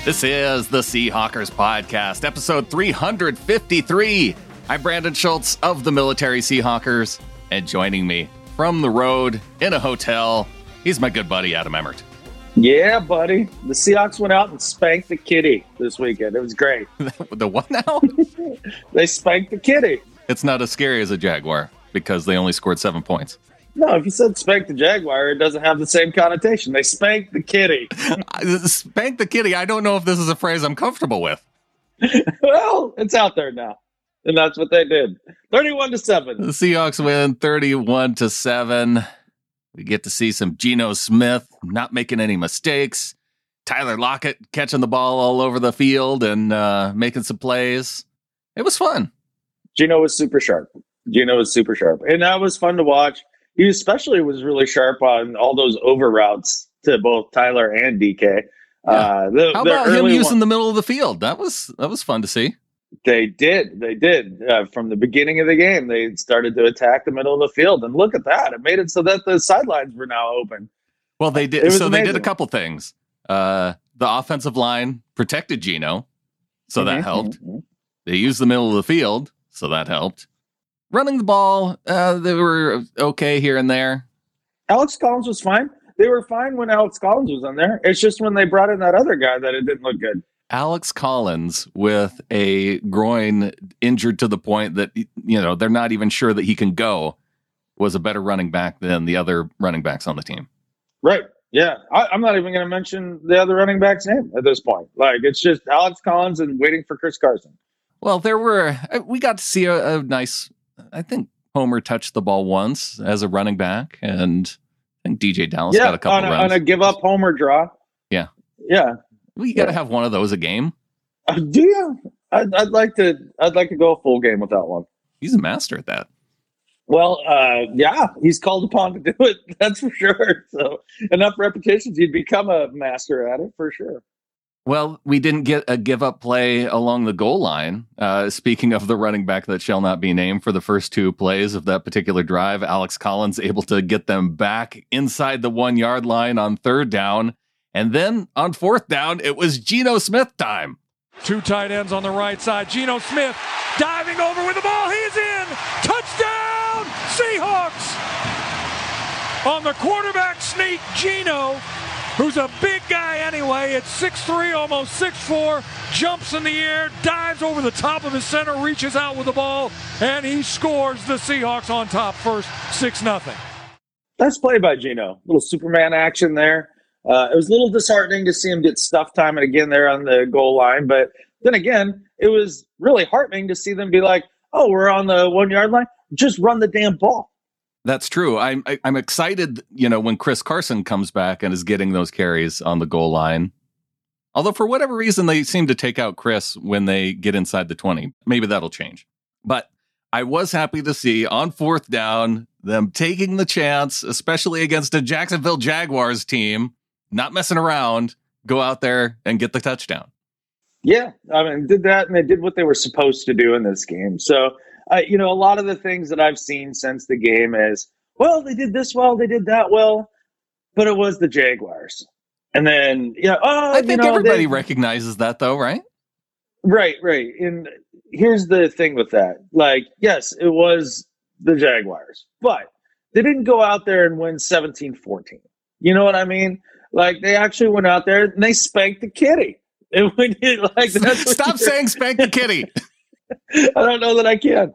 This is the Seahawkers Podcast, episode 353. I'm Brandon Schultz of the Military Seahawkers, and joining me from the road in a hotel, he's my good buddy, Adam Emmert. Yeah, buddy. The Seahawks went out and spanked the kitty this weekend. It was great. The what now? They spanked the kitty. It's not as scary as a Jaguar because they only scored 7 points. No, if you said spank the Jaguar, it doesn't have the same connotation. They spanked the kitty. Spank the kitty. I don't know if this is a phrase I'm comfortable with. Well, it's out there now. And that's what they did. 31-7. The Seahawks win 31-7. We get to see some Geno Smith not making any mistakes. Tyler Lockett catching the ball all over the field and making some plays. It was fun. Geno was super sharp. And that was fun to watch. He especially was really sharp on all those over routes to both Tyler and DK. How about him using the middle of the field? That was fun to see. They did. From the beginning of the game, they started to attack the middle of the field. And look at that. It made it so that the sidelines were now open. Well, they did. So amazing. They did a couple things. The offensive line protected Geno, so that helped. They used the middle of the field, so that helped. Running the ball, they were okay here and there. Alex Collins was fine. They were fine when Alex Collins was on there. It's just when they brought in that other guy that it didn't look good. Alex Collins with a groin injured to the point that, they're not even sure that he can go was a better running back than the other running backs on the team. Right. Yeah. I'm not even going to mention the other running back's name at this point. It's just Alex Collins and waiting for Chris Carson. Well, we got to see a nice, I think Homer touched the ball once as a running back, and I think DJ Dallas got a couple runs. On a give-up Homer draw. Yeah. Yeah. Well, you got to have one of those a game. Do you? I'd like to go a full game with that one. He's a master at that. Well, yeah, he's called upon to do it. That's for sure. So enough repetitions, he'd become a master at it for sure. Well, we didn't get a give-up play along the goal line. Speaking of the running back that shall not be named, for the first two plays of that particular drive, Alex Collins able to get them back inside the 1 yard line on third down. And then on fourth down, it was Geno Smith time. Two tight ends on the right side. Geno Smith diving over with the ball. He's in. Touchdown, Seahawks. On the quarterback sneak, Geno, who's a big guy anyway, at 6'3", almost 6'4", jumps in the air, dives over the top of his center, reaches out with the ball, and he scores. The Seahawks on top first, 6-0. Nice play by Geno. Little Superman action there. It was a little disheartening to see him get stuffed time and again there on the goal line. But then again, it was really heartening to see them be like, oh, we're on the 1 yard line. Just run the damn ball. That's true. I'm excited, when Chris Carson comes back and is getting those carries on the goal line. Although for whatever reason, they seem to take out Chris when they get inside the 20. Maybe that'll change. But I was happy to see on fourth down them taking the chance, especially against a Jacksonville Jaguars team, not messing around, go out there and get the touchdown. Yeah, did that, and they did what they were supposed to do in this game. So, a lot of the things that I've seen since the game is, well, they did this well, they did that well, but it was the Jaguars. And then, I think everybody recognizes that, though, right? Right. And here's the thing with that. Yes, it was the Jaguars, but they didn't go out there and win 17-14. You know what I mean? They actually went out there and they spanked the kitty. And we did, Stop saying spank the kitty. I don't know that I can.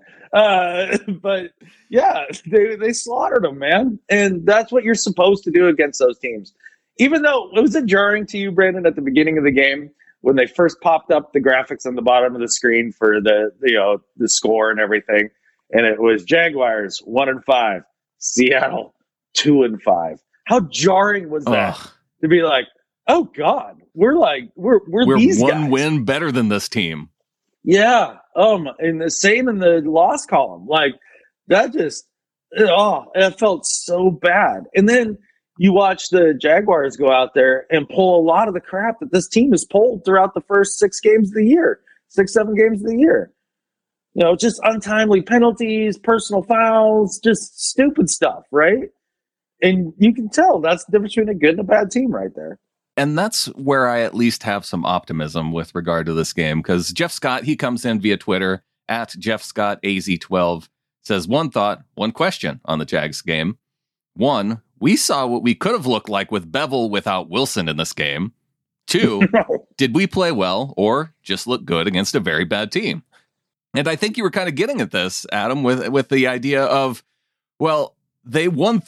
But yeah, they slaughtered them, man. And that's what you're supposed to do against those teams. Even though it was jarring to you, Brandon, at the beginning of the game when they first popped up the graphics on the bottom of the screen for the score and everything. And it was Jaguars 1-5, Seattle 2-5. How jarring was that? To be like, oh God, we're these guys. One win better than this team. Yeah. And the same in the loss column. That just, it felt so bad. And then you watch the Jaguars go out there and pull a lot of the crap that this team has pulled throughout the first 7 games of the year. Just untimely penalties, personal fouls, just stupid stuff, right? And you can tell that's the difference between a good and a bad team right there. And that's where I at least have some optimism with regard to this game, because Jeff Scott, he comes in via Twitter at JeffScottAZ12, says, one thought, one question on the Jags game. One, we saw what we could have looked like with Bevel without Wilson in this game. Two, did we play well or just look good against a very bad team? And I think you were kind of getting at this, Adam, with the idea of, well, they won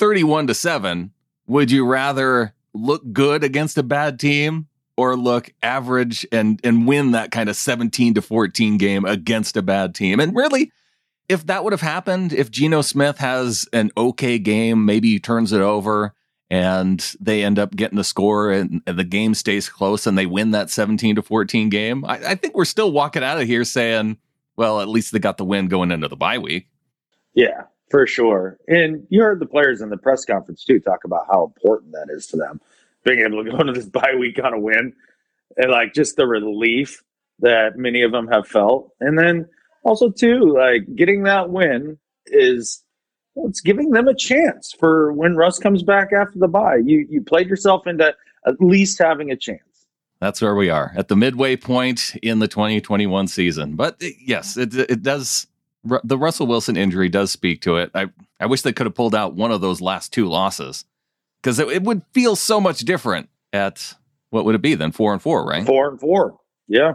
31-7. Would you rather look good against a bad team or look average and win that kind of 17-14 game against a bad team? And really, if that would have happened, if Geno Smith has an okay game, maybe he turns it over and they end up getting the score and the game stays close and they win that 17-14 game, I think we're still walking out of here saying, well, at least they got the win going into the bye week. Yeah, for sure. And you heard the players in the press conference, too, talk about how important that is to them, being able to go into this bye week on a win and, like, just the relief that many of them have felt. And then also, too, like, getting that win is, well, it's giving them a chance for when Russ comes back after the bye. You played yourself into at least having a chance. That's where we are, at the midway point in the 2021 season. But yes, it does. The Russell Wilson injury does speak to it. I wish they could have pulled out one of those last two losses, because it would feel so much different at, what would it be then, 4-4, right? 4-4. Yeah.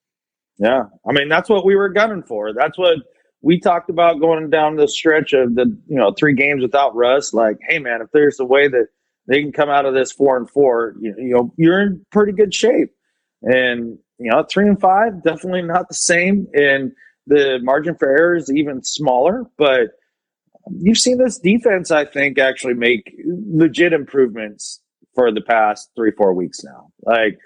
Yeah. I mean, that's what we were gunning for. That's what we talked about going down the stretch of the 3 games without Russ. Like, hey, man, if there's a way that they can come out of this 4-4, you're in pretty good shape. And 3-5, definitely not the same. And the margin for error is even smaller. But you've seen this defense, I think, actually make legit improvements for the past 3-4 weeks now. Like,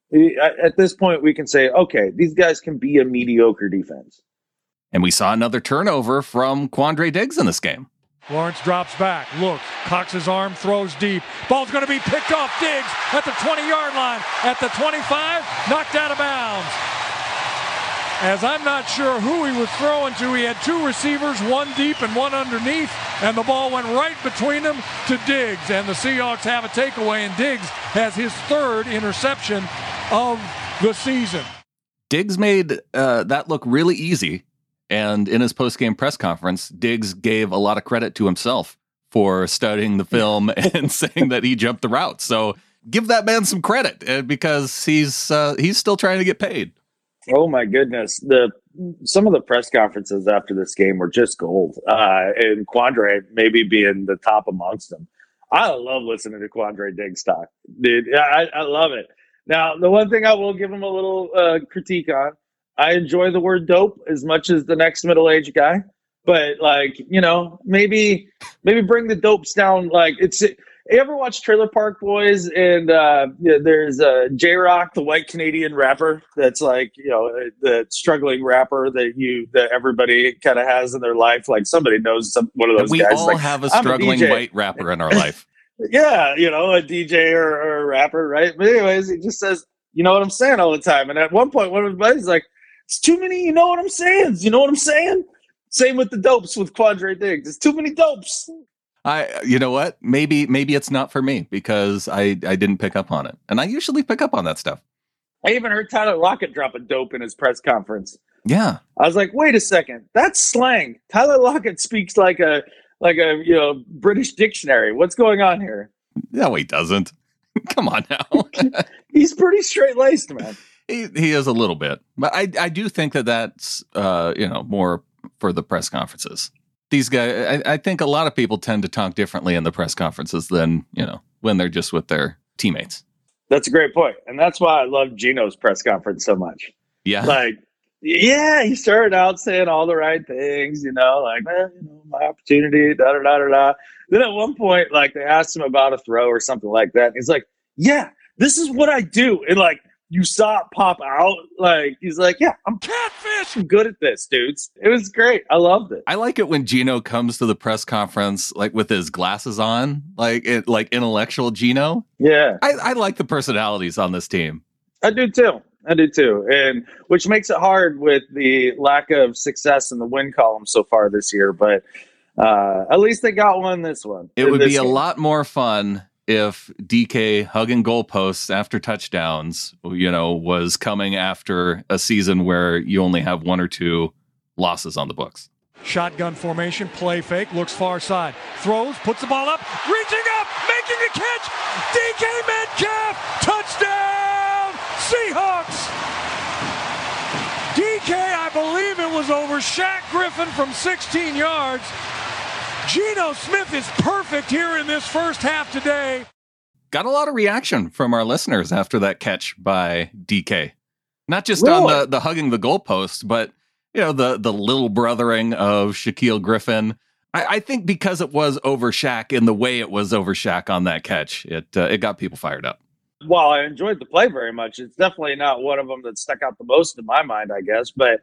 at this point, we can say, okay, these guys can be a mediocre defense. And we saw another turnover from Quandre Diggs in this game. Lawrence drops back, looks, cocks his arm, throws deep. Ball's going to be picked off. Diggs at the 20-yard line, at the 25, knocked out of bounds. As I'm not sure who he was throwing to. He had 2 receivers, one deep and one underneath, and the ball went right between them to Diggs. And the Seahawks have a takeaway, and Diggs has his 3rd interception of the season. Diggs made that look really easy. And in his post-game press conference, Diggs gave a lot of credit to himself for studying the film and saying that he jumped the route. So give that man some credit, because he's still trying to get paid. Oh my goodness! Some of the press conferences after this game were just gold, and Quandre maybe being the top amongst them. I love listening to Quandre Diggs talk, dude. I love it. Now, the one thing I will give him a little critique on. I enjoy the word dope as much as the next middle-aged guy, but maybe bring the dopes down. Like, you ever watch Trailer Park Boys? And there's J-Rock, the white Canadian rapper. That's like, the struggling rapper that everybody kind of has in their life. Like, somebody knows one of those guys. We all have a struggling white rapper in our life. Yeah, a DJ or a rapper, right? But anyways, he just says, you know what I'm saying all the time. And at one point, one of his buddies like, it's too many, you know what I'm saying? You know what I'm saying? Same with the dopes with Quandre Diggs. It's too many dopes. You know what? Maybe it's not for me, because I didn't pick up on it. And I usually pick up on that stuff. I even heard Tyler Lockett drop a dope in his press conference. Yeah. I was like, wait a second. That's slang. Tyler Lockett speaks like a British dictionary. What's going on here? No, he doesn't. Come on now. He's pretty straight-laced, man. He is a little bit, but I do think that's more for the press conferences. These guys, I think a lot of people tend to talk differently in the press conferences than when they're just with their teammates. That's a great point, and that's why I love Geno's press conference so much. Yeah, he started out saying all the right things, my opportunity, da da da da da. Then at one point, they asked him about a throw or something like that. And he's like, "Yeah, this is what I do," and you saw it pop out. He's like, yeah, I'm catfish. I'm good at this, dudes. It was great. I loved it. I like it when Geno comes to the press conference, with his glasses on, intellectual Geno. Yeah. I like the personalities on this team. I do too. And which makes it hard with the lack of success in the win column so far this year. But at least they got one this one. It would be a lot more fun if DK hugging goalposts after touchdowns, was coming after a season where you only have 1 or 2 losses on the books. Shotgun formation, play fake, looks far side, throws, puts the ball up, reaching up, making a catch, DK Metcalf, touchdown, Seahawks! DK, I believe it was over Shaq Griffin from 16 yards. Geno Smith is perfect here in this first half today. Got a lot of reaction from our listeners after that catch by DK. Not just on the hugging the goalpost, but the little brothering of Shaquille Griffin. I think because it was over Shaq in the way it was over Shaq on that catch, it got people fired up. Well, I enjoyed the play very much. It's definitely not one of them that stuck out the most in my mind, I guess. But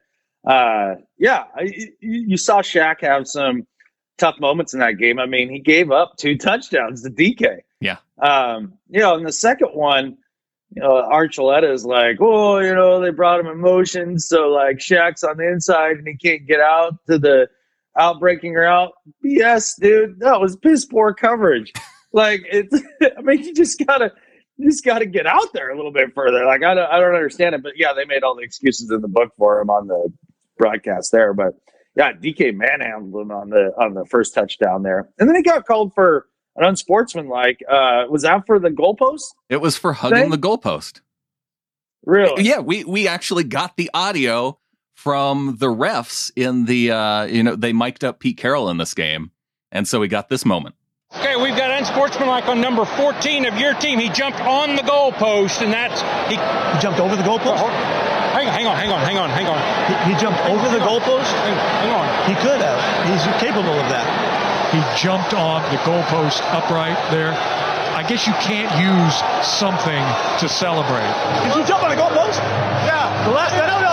you saw Shaq have some tough moments in that game. I mean, he gave up 2 touchdowns to DK. Yeah. In the second one, Archuleta is like, they brought him in motion. So, like, Shaq's on the inside and he can't get out to the out-breaking route. BS, dude. That was piss poor coverage. Like, you just gotta get out there a little bit further. Like, I don't understand it. But, yeah, they made all the excuses in the book for him on the broadcast there. But, yeah, DK manhandled him on the first touchdown there. And then he got called for an unsportsmanlike. Was that for the goalpost? It was for hugging the goalpost. Really? Yeah, we actually got the audio from the refs in the, they mic'd up Pete Carroll in this game. And so we got this moment. Okay, we've got unsportsmanlike on number 14 of your team. He jumped on the goalpost, and he jumped over the goalpost? Hang on. He jumped over the goalpost? Hang on. He could have. He's capable of that. He jumped on the goalpost upright there. I guess you can't use something to celebrate. Did you jump on the goalpost? Yeah. The last time? No.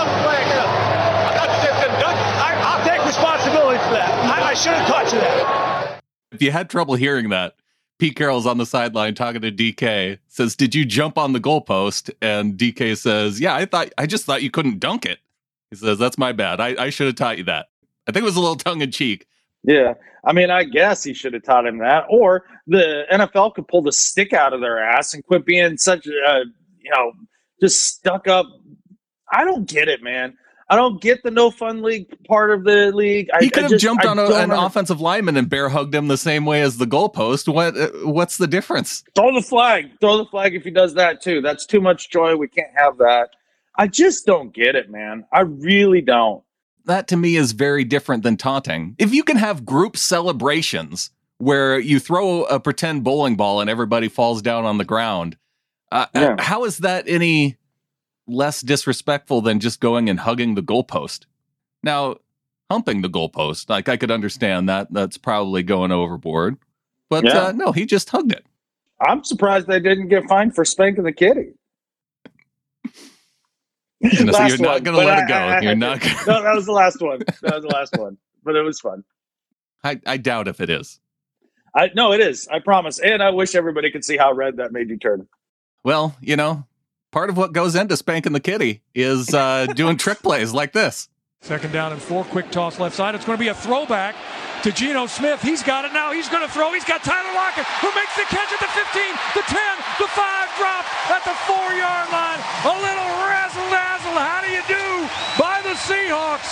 I'll take responsibility for that. I should have taught you that. If you had trouble hearing that, Pete Carroll's on the sideline talking to DK, says, "Did you jump on the goalpost?" And DK says, "Yeah, I just thought you couldn't dunk it." He says, "That's my bad. I should have taught you that." I think it was a little tongue in cheek. Yeah. I mean, I guess he should have taught him that. Or the NFL could pull the stick out of their ass and quit being such just stuck up. I don't get it, man. I don't get the no fun league part of the league. He could have jumped on an offensive lineman and bear hugged him the same way as the goalpost. What's the difference? Throw the flag if he does that too. That's too much joy. We can't have that. I just don't get it, man. I really don't. That to me is very different than taunting. If you can have group celebrations where you throw a pretend bowling ball and everybody falls down on the ground, how is that any less disrespectful than just going and hugging the goalpost? Now, humping the goalpost, like, I could understand that. That's probably going overboard. But no, he just hugged it. I'm surprised they didn't get fined for spanking the kitty. So you're not going to let it go. You're not. No, that was the last one. But it was fun. I doubt if it is. No, it is. I promise. And I wish everybody could see how red that made you turn. Well, part of what goes into spanking the kitty is doing trick plays like this. 2nd down and 4. Quick toss left side. It's going to be a throwback to Geno Smith. He's got it now. He's going to throw. He's got Tyler Lockett, who makes the catch at the 15, the 10, the 5, drop at the 4-yard line. A little razzle-dazzle. How do you do by the Seahawks?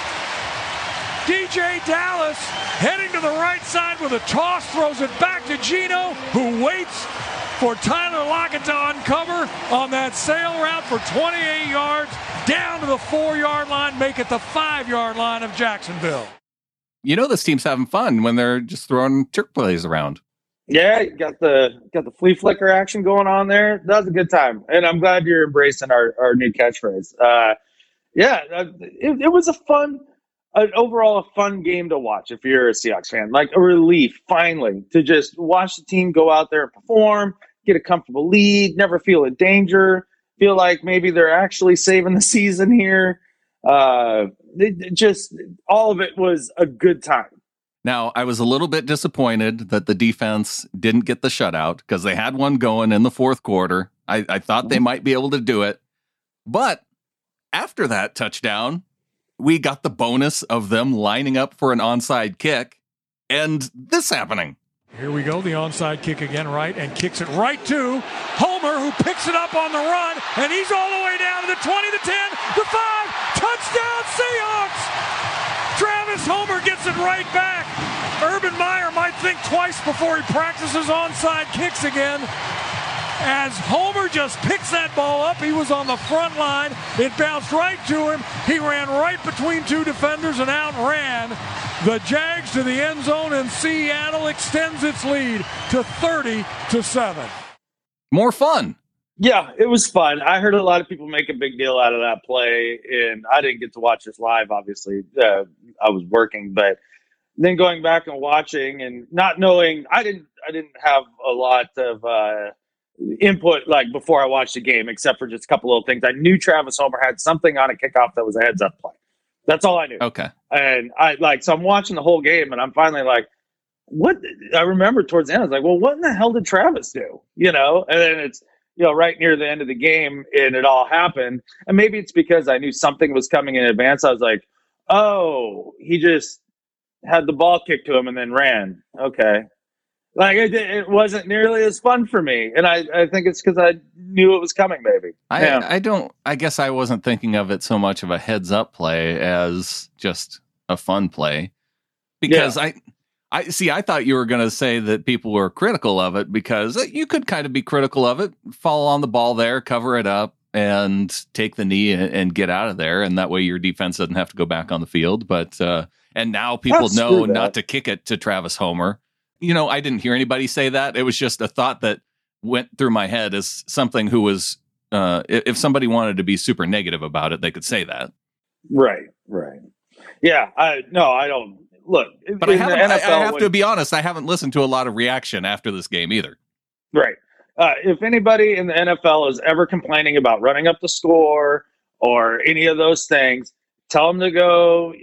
DJ Dallas heading to the right side with a toss, throws it back to Geno, who waits for Tyler Lockett to uncover on that sail route for 28 yards down to the 4-yard line, make it the 5-yard line of Jacksonville. This team's having fun when they're just throwing trick plays around. Yeah, you got the flea flicker action going on there. That was a good time, and I'm glad you're embracing our new catchphrase. It was overall a fun game to watch if you're a Seahawks fan. Like a relief, finally, to just watch the team go out there and perform, get a comfortable lead, never feel in danger, feel like maybe they're actually saving the season here. All of it was a good time. Now, I was a little bit disappointed that the defense didn't get the shutout because they had one going in the 4th quarter. I thought they might be able to do it. But after that touchdown, we got the bonus of them lining up for an onside kick and this happening. Here we go, the onside kick again, right, and kicks it right to Homer, who picks it up on the run, and he's all the way down to the 20, the 10, the 5, touchdown Seahawks! Travis Homer gets it right back. Urban Meyer might think twice before he practices onside kicks again. As Homer just picks that ball up, he was on the front line. It bounced right to him. He ran right between two defenders and outran the Jags to the end zone, and Seattle extends its lead to 30-7. More fun. Yeah, it was fun. I heard a lot of people make a big deal out of that play, and I didn't get to watch this live, obviously. I was working, but then going back and watching and not knowing, I didn't have a lot of input like before I watched the game, except for just a couple little things. I knew Travis Homer had something on a kickoff that was a heads-up play. That's all I knew. Okay. And so I'm watching the whole game, and I'm finally like, what? I remember towards the end, I was like, well, what in the hell did Travis do? And then it's, right near the end of the game, and it all happened. And maybe it's because I knew something was coming in advance. I was like, oh, he just had the ball kicked to him and then ran. Okay. Like it wasn't nearly as fun for me. And I think it's because I knew it was coming, maybe. I guess I wasn't thinking of it so much of a heads up play as just a fun play, because I thought you were going to say that people were critical of it, because you could kind of be critical of it, fall on the ball there, cover it up, and take the knee and get out of there. And that way your defense doesn't have to go back on the field. But, and now people know not to kick it to Travis Homer. I didn't hear anybody say that. It was just a thought that went through my head as something who was, if somebody wanted to be super negative about it, they could say that. Right. Yeah. I don't. Look, but I have to be honest, I haven't listened to a lot of reaction after this game either. Right. If anybody in the NFL is ever complaining about running up the score or any of those things, tell them to go,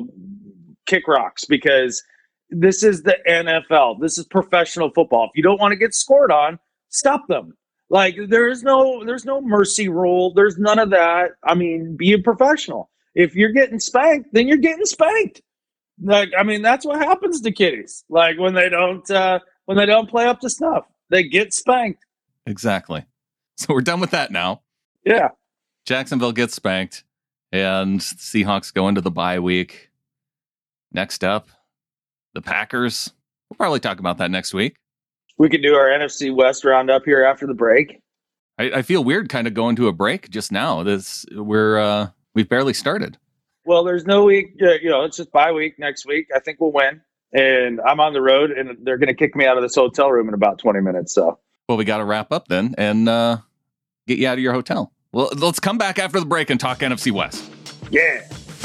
kick rocks, because this is the NFL. This is professional football. If you don't want to get scored on, stop them. Like there's no mercy rule. There's none of that. I mean, be a professional. If you're getting spanked, then you're getting spanked. Like, I mean, that's what happens to kiddies. Like when they don't play up to snuff, they get spanked. Exactly. So we're done with that now. Yeah. Jacksonville gets spanked, and Seahawks go into the bye week. Next up, the Packers. We'll probably talk about that next week. We could do our NFC West roundup here after the break. I feel weird kind of going to a break just now. We've barely started. Well, there's no week. It's just bye week next week. I think we'll win. And I'm on the road, and they're going to kick me out of this hotel room in about 20 minutes. So, well, we got to wrap up then and get you out of your hotel. Well, let's come back after the break and talk NFC West. Yeah.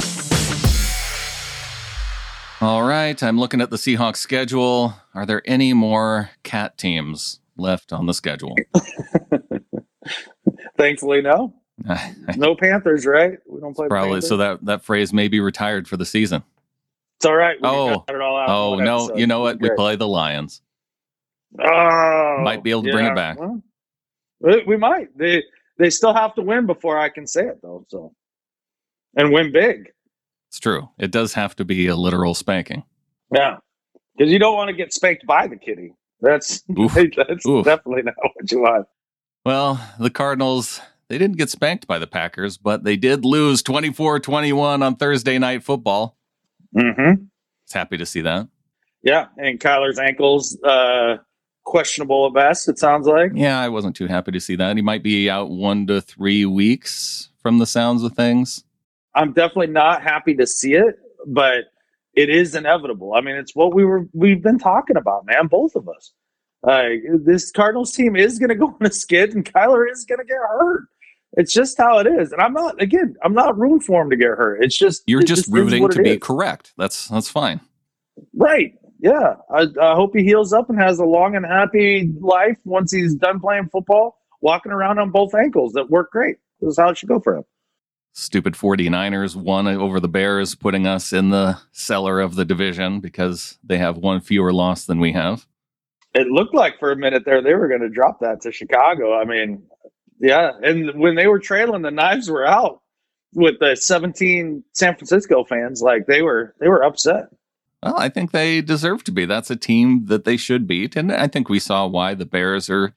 All right. I'm looking at the Seahawks schedule. Are there any more cat teams left on the schedule? Thankfully, no. No Panthers, right? We don't play probably. Panthers. So that phrase may be retired for the season. It's all right. Got it all out. Oh no! Episode. You know what? We play the Lions. Oh, might be able to bring it back. Well, we might. They still have to win before I can say it though. So, and win big. It's true. It does have to be a literal spanking. Yeah, because you don't want to get spanked by the kitty. That's definitely not what you want. Well, the Cardinals. They didn't get spanked by the Packers, but they did lose 24-21 on Thursday Night Football. Mm-hmm. It's happy to see that. Yeah, and Kyler's ankle's questionable at best, it sounds like. Yeah, I wasn't too happy to see that. He might be out 1 to 3 weeks from the sounds of things. I'm definitely not happy to see it, but it is inevitable. I mean, it's what we've been talking about, man, both of us. This Cardinals team is going to go on a skid, and Kyler is going to get hurt. It's just how it is. And I'm not rooting for him to get hurt. It's just you're just rooting to be correct. That's fine. Right. Yeah. I hope he heals up and has a long and happy life once he's done playing football, walking around on both ankles. That worked great. This is how it should go for him. Stupid 49ers won over the Bears, putting us in the cellar of the division because they have one fewer loss than we have. It looked like for a minute there they were going to drop that to Chicago. I mean, yeah, and when they were trailing, the knives were out with the 17 San Francisco fans. Like they were upset. Well, I think they deserve to be. That's a team that they should beat. And I think we saw why the Bears are,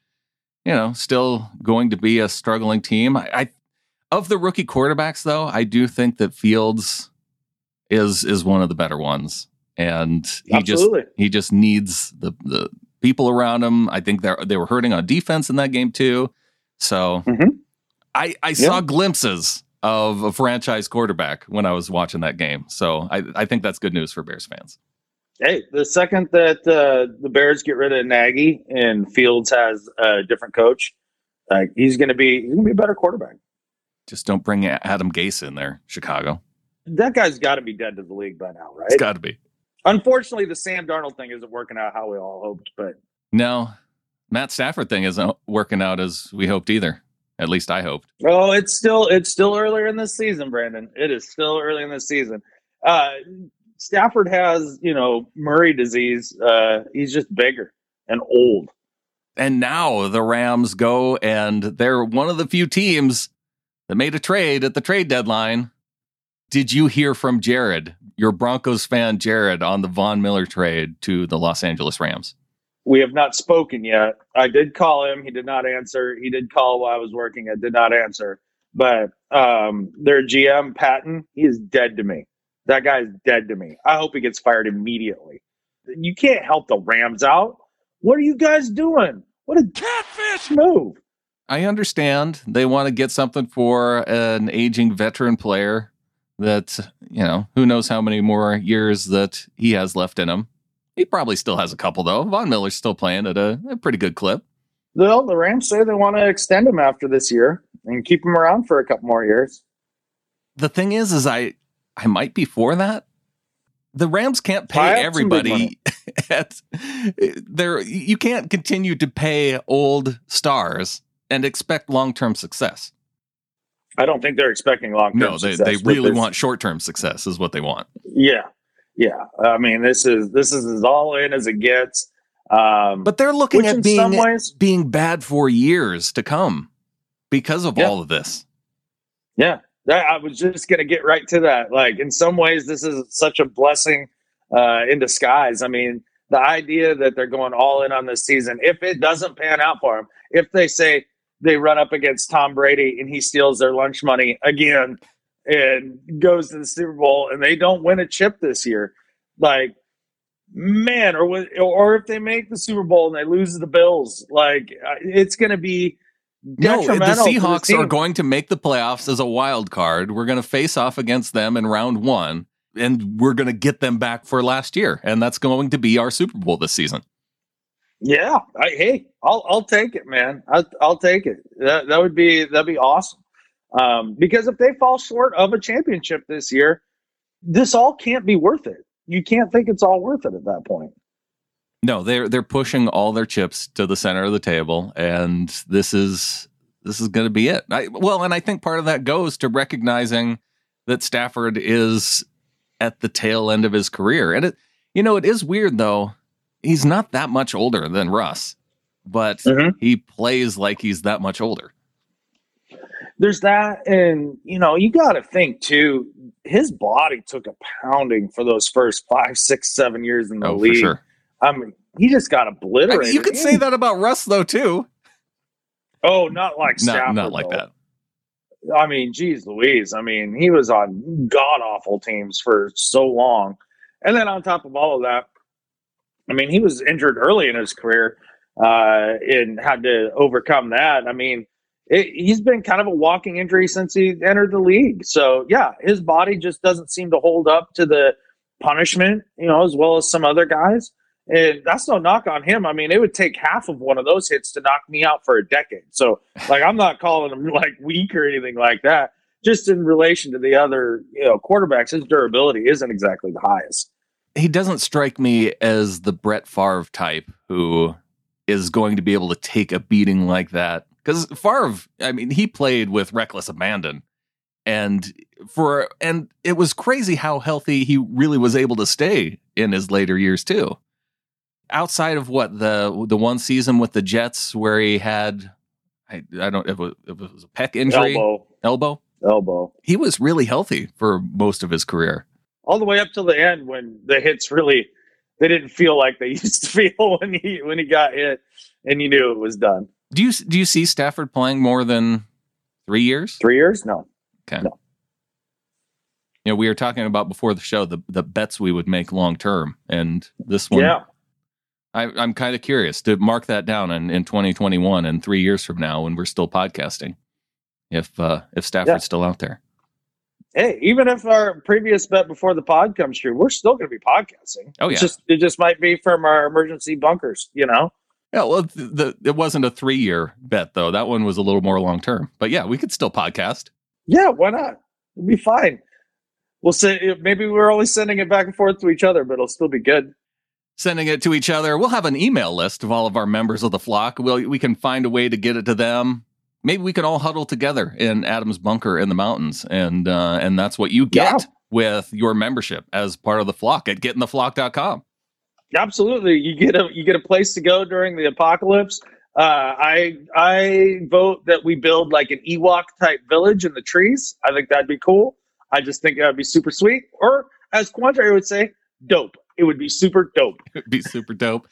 still going to be a struggling team. I of the rookie quarterbacks, though, I do think that Fields is one of the better ones. And he just needs the people around him. I think they were hurting on defense in that game too. So I saw glimpses of a franchise quarterback when I was watching that game. So I think that's good news for Bears fans. Hey, the second that the Bears get rid of Nagy and Fields has a different coach, he's going to be a better quarterback. Just don't bring Adam Gase in there, Chicago. That guy's got to be dead to the league by now, right? It's got to be. Unfortunately, the Sam Darnold thing isn't working out how we all hoped, but no, Matt Stafford thing isn't working out as we hoped either. At least I hoped. Oh, it's still earlier in this season, Brandon. It is still early in this season. Stafford has, Murray disease. He's just bigger and old. And now the Rams go, and they're one of the few teams that made a trade at the trade deadline. Did you hear from Jared, your Broncos fan, Jared, on the Von Miller trade to the Los Angeles Rams? We have not spoken yet. I did call him. He did not answer. He did call while I was working. I did not answer. But their GM, Patton, he is dead to me. That guy is dead to me. I hope he gets fired immediately. You can't help the Rams out. What are you guys doing? What a catfish move. I understand. They want to get something for an aging veteran player that, who knows how many more years that he has left in him. He probably still has a couple, though. Von Miller's still playing at a pretty good clip. Well, the Rams say they want to extend him after this year and keep him around for a couple more years. The thing is I might be for that. The Rams can't pay everybody. You can't continue to pay old stars and expect long-term success. I don't think they're expecting long-term success. No, they really want short-term success is what they want. Yeah. I mean, this is as all in as it gets. But they're looking at being bad for years to come because of all of this. Yeah. I was just going to get right to that. Like, in some ways, this is such a blessing in disguise. I mean, the idea that they're going all in on this season, if it doesn't pan out for them, if they say they run up against Tom Brady and he steals their lunch money again and goes to the Super Bowl and they don't win a chip this year, like, man, or if they make the Super Bowl and they lose to the Bills, like, it's going to be detrimental. No, the Seahawks are going to make the playoffs as a wild card. We're going to face off against them in round one, and we're going to get them back for last year, and that's going to be our Super Bowl this season. Yeah, I'll take it, man. I'll take it. That'd be awesome. Because if they fall short of a championship this year, this all can't be worth it. You can't think it's all worth it at that point. No, they're pushing all their chips to the center of the table, and this is going to be it. And I think part of that goes to recognizing that Stafford is at the tail end of his career, and it is weird though. He's not that much older than Russ, but he plays like he's that much older. There's that, and you got to think too. His body took a pounding for those first 5, 6, 7 years in the league. For sure. I mean, he just got obliterated. I mean, you could say that about Russ though too. Oh, not like Stafford, not like that. I mean, geez Louise. I mean, he was on god awful teams for so long, and then on top of all of that, I mean, he was injured early in his career and had to overcome that. I mean, he's been kind of a walking injury since he entered the league. So, yeah, his body just doesn't seem to hold up to the punishment, as well as some other guys. And that's no knock on him. I mean, it would take half of one of those hits to knock me out for a decade. So, I'm not calling him, weak or anything like that. Just in relation to the other, quarterbacks, his durability isn't exactly the highest. He doesn't strike me as the Brett Favre type who is going to be able to take a beating like that. Because Favre, I mean, he played with reckless abandon. And it was crazy how healthy he really was able to stay in his later years, too. Outside of the one season with the Jets where he had, if it was a pec injury. Elbow. He was really healthy for most of his career. all the way up till the end when the hits really, they didn't feel like they used to feel when he got hit and you knew it was done. Do you see Stafford playing more than 3 years? 3 years? No. Okay. No. You know, we were talking about before the show the bets we would make long term, and this one, Yeah. I'm kind of curious to mark that down in 2021 and 3 years from now when we're still podcasting, if Stafford's still out there. Hey, even if our previous bet before the pod comes true, we're still going to be podcasting. Oh, yeah. It just might be from our emergency bunkers, you know? Yeah, well, it wasn't a 3-year bet, though. That one was a little more long term. But yeah, we could still podcast. Yeah, why not? It'll be fine. We'll say maybe we're only sending it back and forth to each other, but it'll still be good. Sending it to each other. We'll have an email list of all of our members of the flock. We can find a way to get it to them. Maybe we can all huddle together in Adam's bunker in the mountains, and that's what you get with your membership as part of the flock at getintheflock.com. Absolutely, you get a place to go during the apocalypse. I vote that we build like an Ewok type village in the trees. I think that'd be cool. I just think that'd be super sweet. Or as Quandre would say, dope. It would be super dope. It would be super dope.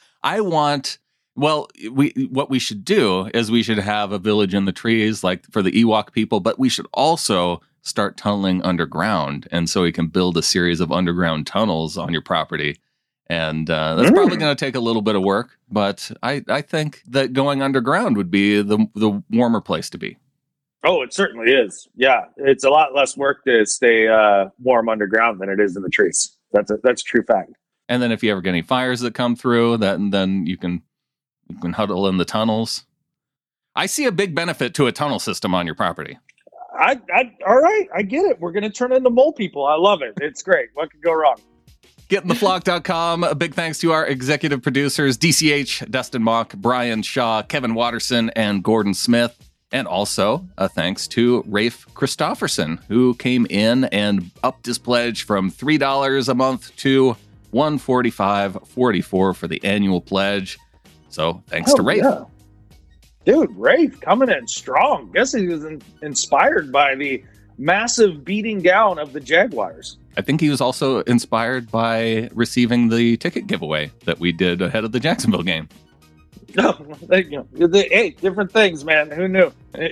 What we should do is we should have a village in the trees like for the Ewok people, but we should also start tunneling underground. And so we can build a series of underground tunnels on your property. And that's probably going to take a little bit of work, but I think that going underground would be the warmer place to be. Oh, it certainly is. Yeah, it's a lot less work to stay warm underground than it is in the trees. That's a true fact. And then if you ever get any fires that come through, then you can huddle in the tunnels. I see a big benefit to a tunnel system on your property. All right, I get it. We're going to turn into mole people. I love it. It's great. What could go wrong? GetInTheFlock.com. A big thanks to our executive producers, DCH, Dustin Mock, Brian Shaw, Kevin Watterson, and Gordon Smith. And also a thanks to Rafe Christofferson, who came in and upped his pledge from $3 a month to $145.44 for the annual pledge. So thanks to Rafe. Yeah. Dude, Rafe coming in strong. Guess he was inspired by the massive beating down of the Jaguars. I think he was also inspired by receiving the ticket giveaway that we did ahead of the Jacksonville game. Hey, different things, man. Who knew?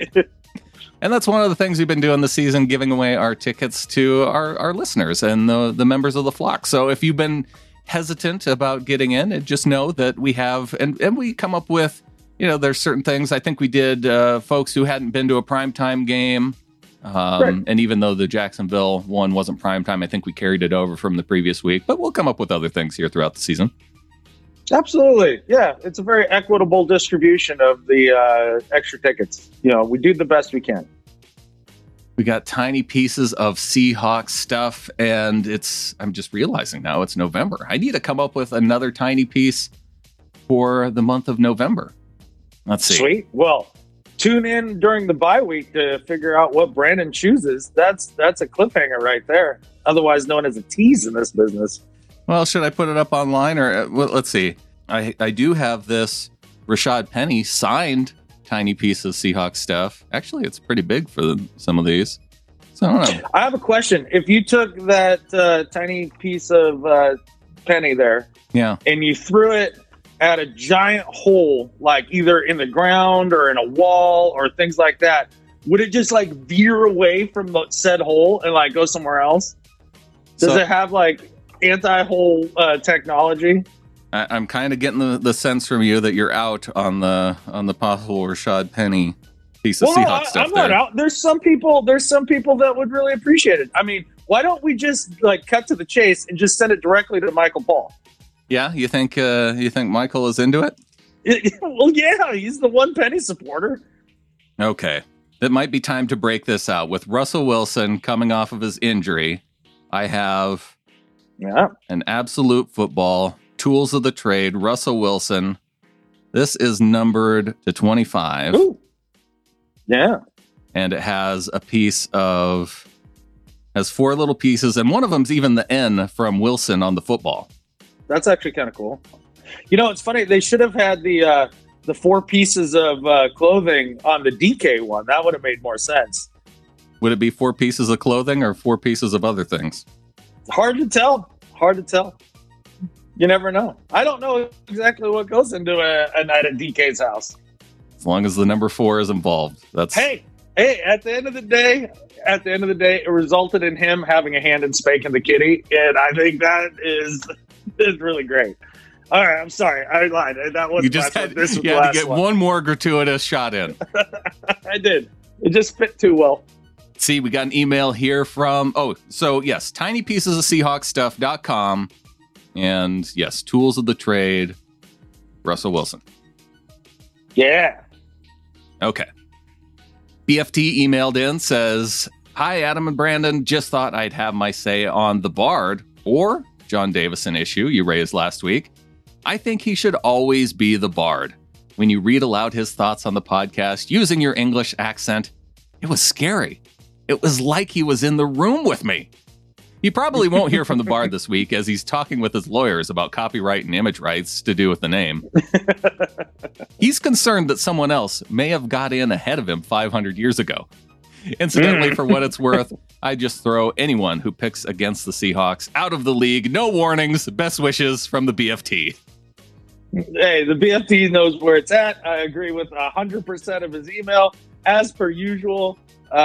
And that's one of the things we've been doing this season, giving away our tickets to our listeners and the members of the flock. So if you've been hesitant about getting in, just know that we have, and we come up with, there's certain things. I think we did folks who hadn't been to a primetime game. Right. And even though the Jacksonville one wasn't primetime, I think we carried it over from the previous week. But we'll come up with other things here throughout the season. Absolutely. Yeah, it's a very equitable distribution of the extra tickets. We do the best we can. We got tiny pieces of Seahawks stuff, and I'm just realizing now it's November. I need to come up with another tiny piece for the month of November. Let's see. Sweet. Well, tune in during the bye week to figure out what Brandon chooses. That's a cliffhanger right there, otherwise known as a tease in this business. Well, should I put it up online or let's see. I do have this Rashad Penny signed tiny piece of Seahawks stuff. Actually, it's pretty big for some of these. So I don't know. I have a question. If you took that tiny piece of Penny there, and you threw it at a giant hole, like either in the ground or in a wall or things like that, would it just like veer away from the said hole and like go somewhere else? Does it have like anti-hole technology? I'm kind of getting the sense from you that you're out on the possible Rashad Penny piece of Seahawks stuff. I'm not out. There's some people that would really appreciate it. I mean, why don't we just like cut to the chase and just send it directly to Michael Paul? Yeah, you think Michael is into it? Well, yeah, he's the one Penny supporter. Okay, it might be time to break this out. With Russell Wilson coming off of his injury, I have an Absolute Football Tools of the Trade, Russell Wilson. This is numbered to 25. Ooh. Yeah. And it has has 4 little pieces, and one of them's even the N from Wilson on the football. That's actually kind of cool. It's funny. They should have had the 4 pieces of clothing on the DK one. That would have made more sense. Would it be 4 pieces of clothing or 4 pieces of other things? Hard to tell. Hard to tell. You never know. I don't know exactly what goes into a night at DK's house. As long as the number 4 is involved. That's Hey, at the end of the day, it resulted in him having a hand in spanking the kitty, and I think that is really great. All right, I'm sorry. I lied. That was you just had to get one more gratuitous shot in. I did. It just fit too well. See, we got an email here from, yes, tinypiecesofseahawkstuff.com. And yes, tools of the trade, Russell Wilson. Yeah. Okay. BFT emailed in, says, "Hi, Adam and Brandon. Just thought I'd have my say on the Bard or John Davison issue you raised last week. I think he should always be the Bard. When you read aloud his thoughts on the podcast using your English accent, it was scary. It was like he was in the room with me. He probably won't hear from the Bard this week as he's talking with his lawyers about copyright and image rights to do with the name. He's concerned that someone else may have got in ahead of him 500 years ago. Incidentally, for what it's worth, I just throw anyone who picks against the Seahawks out of the league. No warnings. Best wishes from the BFT." Hey, the BFT knows where it's at. I agree with 100% of his email, as per usual.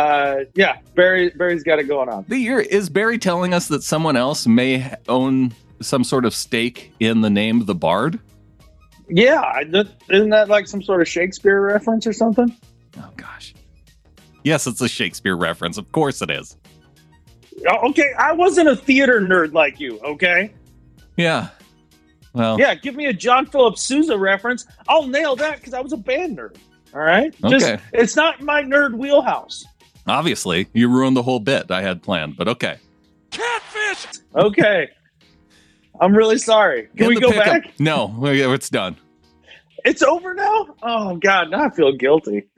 Barry's got it going on. Is Barry telling us that someone else may own some sort of stake in the name the Bard? Yeah, isn't that like some sort of Shakespeare reference or something? Oh, gosh. Yes, it's a Shakespeare reference. Of course it is. Okay, I wasn't a theater nerd like you, okay? Yeah. Well. Yeah, give me a John Philip Sousa reference. I'll nail that because I was a band nerd. All right? Okay. It's not my nerd wheelhouse. Obviously, you ruined the whole bit I had planned, but okay. Catfish! Okay. I'm really sorry. Can we go back? No, it's done. It's over now? Oh, God, now I feel guilty.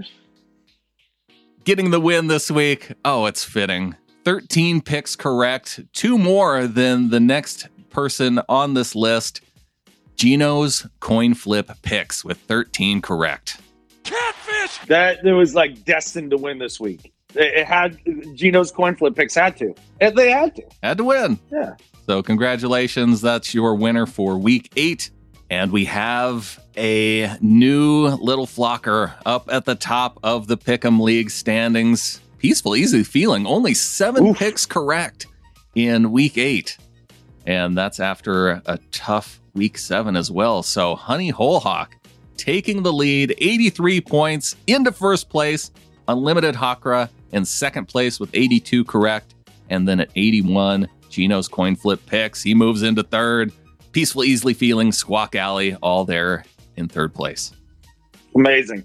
Getting the win this week. Oh, it's fitting. 13 picks correct. 2 more than the next person on this list. Gino's coin flip picks with 13 correct. Catfish! It was like destined to win this week. It had Gino's coin flip picks had to. They had to. Had to win. Yeah. So congratulations. That's your winner for week 8. And we have a new little flocker up at the top of the Pick'em League standings. Peaceful, easy feeling. Only 7 picks correct in week 8. And that's after a tough week 7 as well. So Honey Holehawk taking the lead, 83 points into first place. Unlimited Hakra in second place with 82 correct. And then at 81, Gino's coin flip picks. He moves into third. Peaceful, easily feeling, Squawk Alley, all there in third place. Amazing.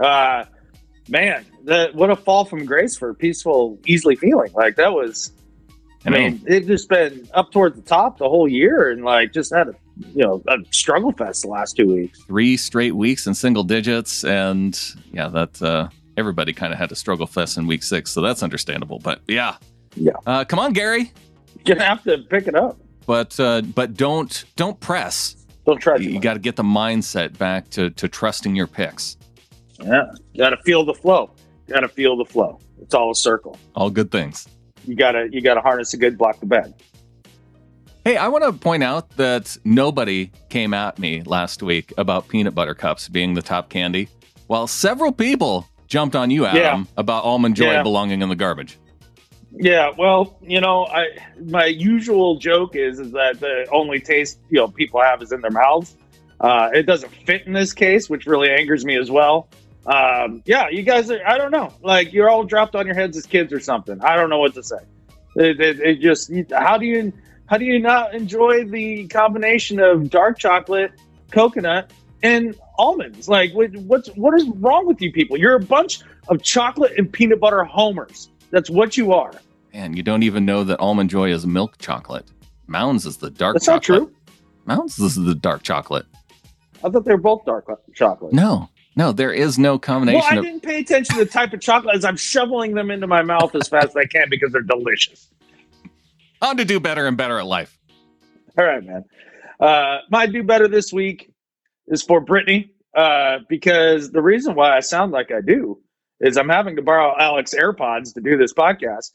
Man, what a fall from grace for Peaceful, easily feeling. Like that was, I mean, it just been up towards the top the whole year and like just had a struggle fest the last 2 weeks. 3 straight weeks in single digits. And yeah, that everybody kind of had a struggle fest in week 6. So that's understandable. But yeah. Come on, Gary. You're gonna have to pick it up. But don't press. Don't try. You got to get the mindset back to trusting your picks. Yeah, got to feel the flow. It's all a circle. All good things. You gotta harness a good block to bed. Hey, I want to point out that nobody came at me last week about peanut butter cups being the top candy, while several people jumped on you, Adam, about Almond Joy belonging in the garbage. Yeah, well, my usual joke is that the only taste people have is in their mouths. It doesn't fit in this case, which really angers me as well. You guys are, I don't know, like you're all dropped on your heads as kids or something. I don't know what to say. It just, how do you not enjoy the combination of dark chocolate, coconut, and almonds? Like, what is wrong with you people? You're a bunch of chocolate and peanut butter homers. That's what you are. Man, you don't even know that Almond Joy is milk chocolate. Mounds is the dark That's chocolate. That's not true. Mounds is the dark chocolate. I thought they were both dark chocolate. No, there is no combination. Well, I didn't pay attention to the type of chocolate as I'm shoveling them into my mouth as fast as I can because they're delicious. On to do better and better at life. All right, man. My do better this week is for Brittany because the reason why I sound like I do is I'm having to borrow Alex's AirPods to do this podcast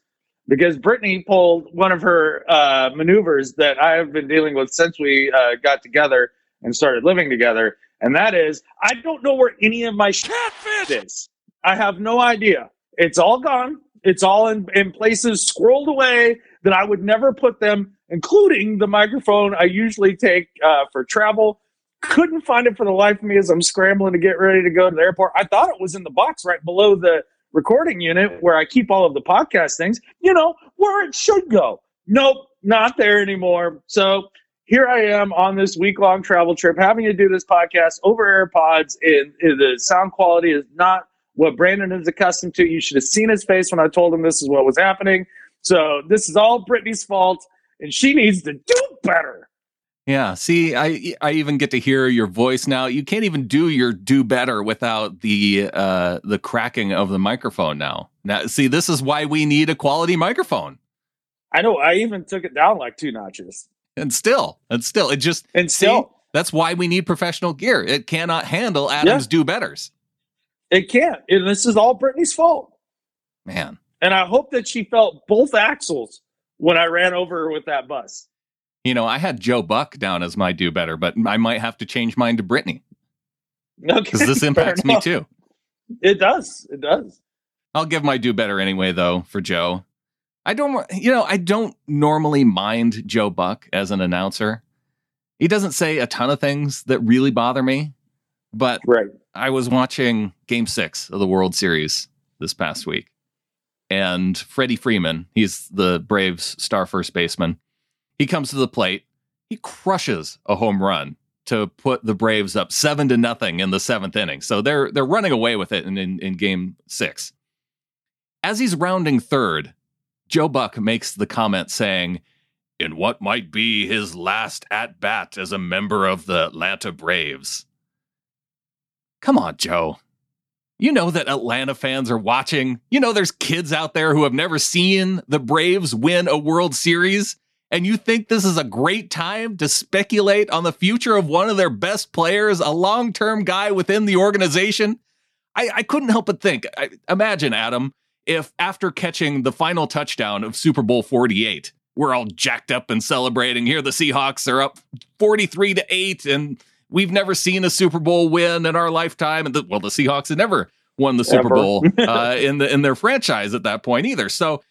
because Brittany pulled one of her maneuvers that I have been dealing with since we got together and started living together. And that is, I don't know where any of my Catfish! is. I have no idea. It's all gone. It's all in places squirreled away that I would never put them, including the microphone I usually take for travel. Couldn't find it for the life of me as I'm scrambling to get ready to go to the airport. I thought it was in the box right below the recording unit where I keep all of the podcast things, where it should go. Nope, not there anymore. So here I am on this week-long travel trip having to do this podcast over AirPods, and the sound quality is not what Brandon is accustomed to. You should have seen his face when I told him this is what was happening. So this is all Brittany's fault, and she needs to do better. Yeah, see, I even get to hear your voice now. You can't even do your do better without the cracking of the microphone now. Now, see, this is why we need a quality microphone. I know. I even took it down like 2 notches. And still, that's why we need professional gear. It cannot handle Adam's do betters. It can't. And this is all Brittany's fault. Man. And I hope that she felt both axles when I ran over her with that bus. I had Joe Buck down as my do better, but I might have to change mine to Brittany. Okay. Because this impacts me too. It does. It does. I'll give my do better anyway, though, for Joe. I don't normally mind Joe Buck as an announcer. He doesn't say a ton of things that really bother me, but I was watching Game 6 of the World Series this past week, and Freddie Freeman, he's the Braves' star first baseman, he comes to the plate, he crushes a home run to put the Braves up 7-0 in the 7th inning. So they're running away with it in Game 6. As he's rounding third, Joe Buck makes the comment saying, in what might be his last at-bat as a member of the Atlanta Braves. Come on, Joe. You know that Atlanta fans are watching. There's kids out there who have never seen the Braves win a World Series, and you think this is a great time to speculate on the future of one of their best players, a long-term guy within the organization? I couldn't help but think, imagine, Adam, if after catching the final touchdown of Super Bowl 48, we're all jacked up and celebrating. Here the Seahawks are up 43-8, and we've never seen a Super Bowl win in our lifetime. And the Seahawks had never won the Super Bowl in their franchise at that point either. So,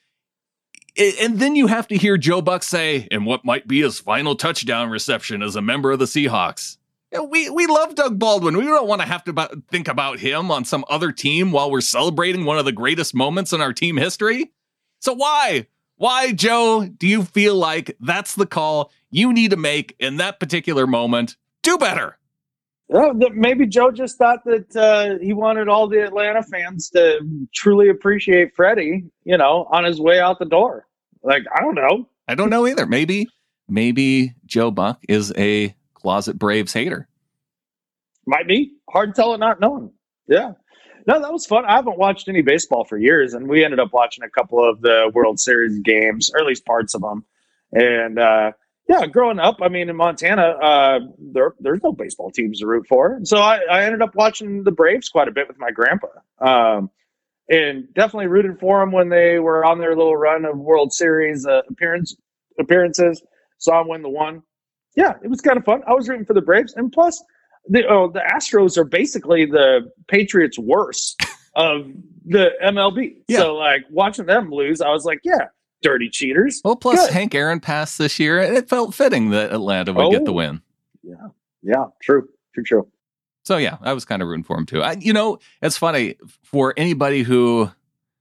and then you have to hear Joe Buck say, and what might be his final touchdown reception as a member of the Seahawks. We love Doug Baldwin. We don't want to have to think about him on some other team while we're celebrating one of the greatest moments in our team history. So why, Joe, do you feel like that's the call you need to make in that particular moment? Do better. Well, maybe Joe just thought that he wanted all the Atlanta fans to truly appreciate Freddie, on his way out the door. Like, I don't know. I don't know either. Maybe Joe Buck is a closet Braves hater. Might be. Hard to tell it not knowing. Yeah. No, that was fun. I haven't watched any baseball for years, and we ended up watching a couple of the World Series games, or at least parts of them. And, growing up, in Montana, there's no baseball teams to root for. So I ended up watching the Braves quite a bit with my grandpa. And definitely rooted for them when they were on their little run of World Series appearances. Saw them win the one. Yeah, it was kind of fun. I was rooting for the Braves. And plus, the Astros are basically the Patriots' worst of the MLB. Yeah. So, watching them lose, I was like, yeah, dirty cheaters. Well, plus good. Hank Aaron passed this year. It felt fitting that Atlanta would get the win. Yeah, true. So, yeah, I was kind of rooting for him, too. It's funny. For anybody who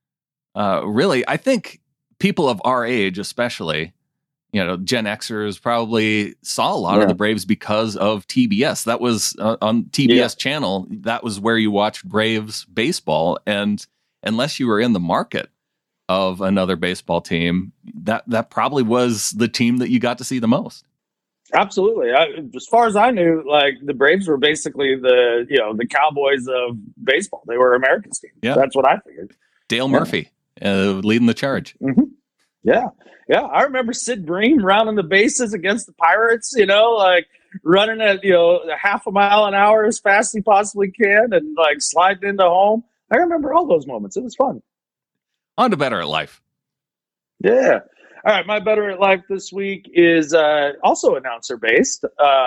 really, I think people of our age especially, Gen Xers probably saw a lot of the Braves because of TBS. That was on TBS channel. That was where you watched Braves baseball. And unless you were in the market of another baseball team, that probably was the team that you got to see the most. Absolutely. As far as I knew, the Braves were basically the Cowboys of baseball. They were America's team. Yeah. That's what I figured. Dale Murphy leading the charge. Mm-hmm. Yeah. I remember Sid Bream rounding the bases against the Pirates, running at, half a mile an hour as fast as he possibly can and sliding into home. I remember all those moments. It was fun. On to better at life. Yeah. All right. My Better at Life this week is also announcer based.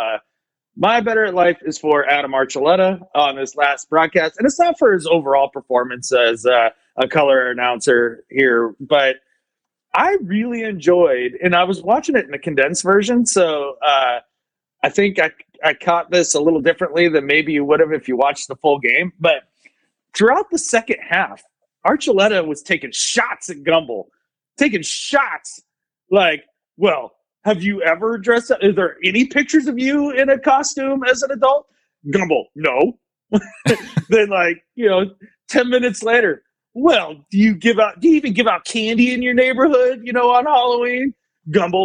My Better at Life is for Adam Archuleta on this last broadcast. And it's not for his overall performance as a color announcer here, but I really enjoyed, and I was watching it in a condensed version. So I think I caught this a little differently than maybe you would have if you watched the full game. But throughout the second half, Archuleta was taking shots at Gumbel, taking shots like, well, have you ever dressed up? Is there any pictures of you in a costume as an adult? Gumbel, no. Then 10 minutes later, well, do you even give out candy in your neighborhood, on Halloween? Gumbel,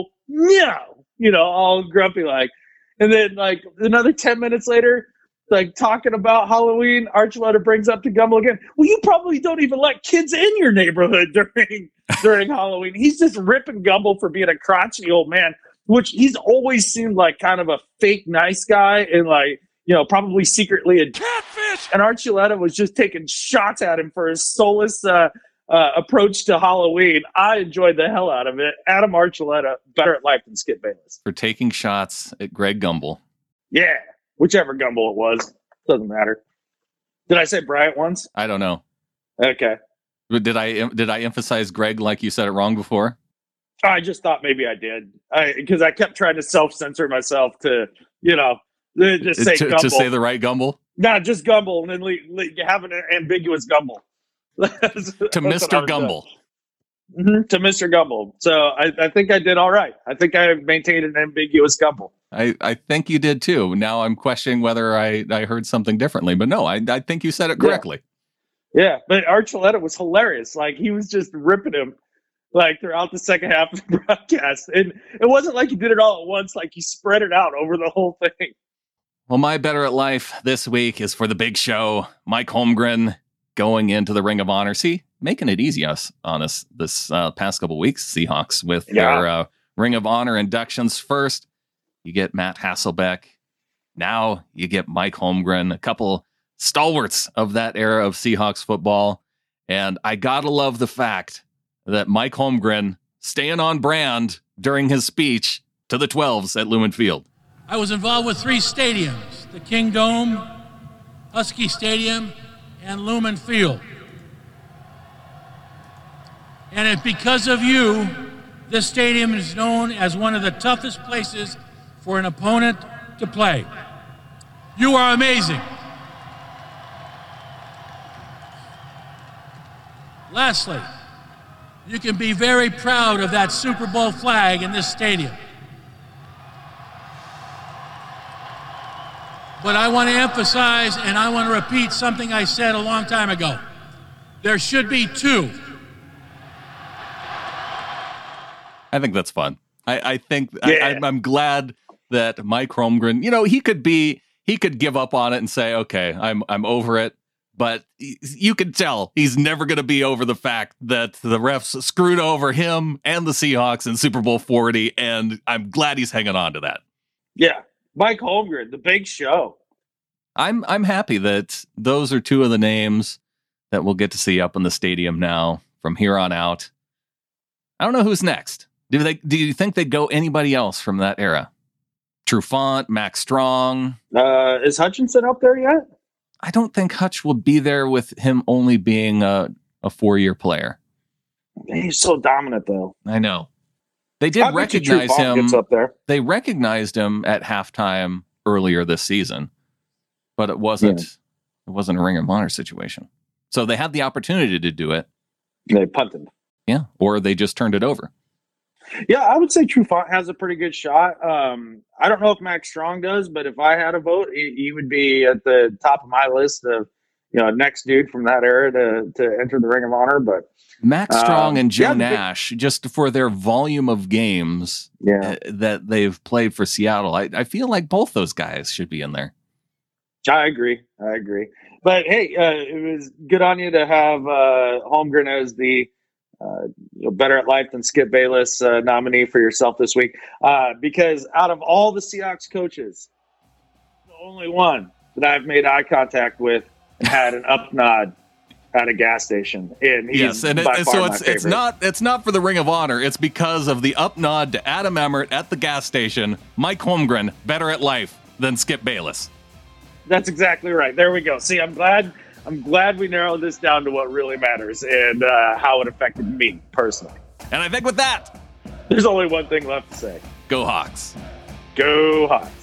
no. All grumpy like. And then another 10 minutes later, talking about Halloween, Archuleta brings up to Gumbel again. Well, you probably don't even let kids in your neighborhood during Halloween. He's just ripping Gumbel for being a crotchety old man, which he's always seemed like kind of a fake nice guy and probably secretly a Catfish! And Archuleta was just taking shots at him for his soulless approach to Halloween. I enjoyed the hell out of it. Adam Archuleta, Better at Life than Skip Bayless. For taking shots at Greg Gumbel. Yeah. Whichever Gumbel it was. Doesn't matter. Did I say Bryant once? I don't know. Okay. But did I emphasize Greg like you said it wrong before? I just thought maybe I did. Because I kept trying to self-censor myself to, just say Gumbel. To say the right Gumbel? Nah, just Gumbel, and then have an ambiguous Gumbel. To Mr. Gumbel. Mm-hmm, to Mr. Gumbel. So I think I did all right. I think I maintained an ambiguous Gumbel. I think you did too. Now I'm questioning whether I heard something differently, but no, I think you said it correctly. Yeah, but Archuleta was hilarious. He was just ripping him throughout the second half of the broadcast. And it wasn't like he did it all at once, he spread it out over the whole thing. Well, my Better at Life this week is for the big show. Mike Holmgren going into the Ring of Honor. See, making it easy on us this past couple weeks, Seahawks, with their Ring of Honor inductions. First, you get Matt Hasselbeck. Now you get Mike Holmgren, a couple stalwarts of that era of Seahawks football. And I gotta love the fact that Mike Holmgren staying on brand during his speech to the 12s at Lumen Field. I was involved with 3 stadiums, the King Dome, Husky Stadium, and Lumen Field. And it's because of you, this stadium is known as one of the toughest places for an opponent to play. You are amazing. Lastly, you can be very proud of that Super Bowl flag in this stadium. But I want to emphasize and I want to repeat something I said a long time ago. There should be 2. I think that's fun. I think I'm glad that Mike Holmgren, he could give up on it and say, okay, I'm over it. But you could tell he's never going to be over the fact that the refs screwed over him and the Seahawks in Super Bowl 40. And I'm glad he's hanging on to that. Yeah. Mike Holmgren, the big show. I'm happy that those are 2 of the names that we'll get to see up in the stadium now from here on out. I don't know who's next. Do you think they'd go anybody else from that era? Trufant, Max Strong. Is Hutchinson up there yet? I don't think Hutch will be there with him only being a 4-year player. He's so dominant, though. I know. They did recognize him. Gets up there. They recognized him at halftime earlier this season, but it wasn't a Ring of Honor situation. So they had the opportunity to do it. They punted. Yeah, or they just turned it over. Yeah, I would say Trufant has a pretty good shot. I don't know if Max Strong does, but if I had a vote, he would be at the top of my list of next dude from that era to enter the Ring of Honor. But Max Strong and Joe Nash, just for their volume of games that they've played for Seattle, I feel like both those guys should be in there. I agree. But hey, it was good on you to have Holmgren as the Better at Life than Skip Bayless nominee for yourself this week, because out of all the Seahawks coaches, the only one that I've made eye contact with and had an up nod at a gas station. And he's and by far so my it's favorite. it's not for the Ring of Honor. It's because of the up nod to Adam Emmert at the gas station. Mike Holmgren better at life than Skip Bayless. That's exactly right. There we go. See, I'm glad we narrowed this down to what really matters and how it affected me personally. And I think with that, there's only one thing left to say. go Hawks. Go Hawks.